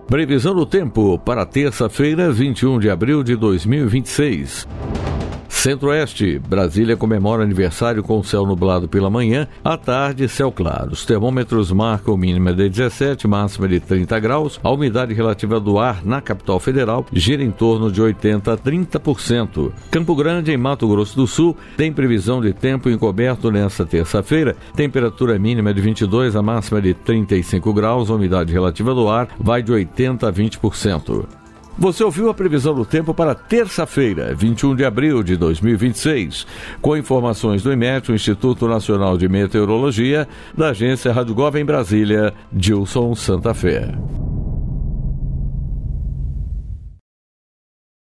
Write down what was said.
Previsão do tempo para terça-feira, 21 de abril de 2026. Centro-Oeste, Brasília comemora aniversário com céu nublado pela manhã, à tarde céu claro. Os termômetros marcam mínima de 17, máxima de 30 graus. A umidade relativa do ar na capital federal gira em torno de 80% a 30%. Campo Grande, em Mato Grosso do Sul, tem previsão de tempo encoberto nesta terça-feira. Temperatura mínima de 22, a máxima de 35 graus. A umidade relativa do ar vai de 80% a 20%. Você ouviu a previsão do tempo para terça-feira, 21 de abril de 2026, com informações do IMET, o Instituto Nacional de Meteorologia, da agência Rádio Gov em Brasília, Gilson Santa Fé.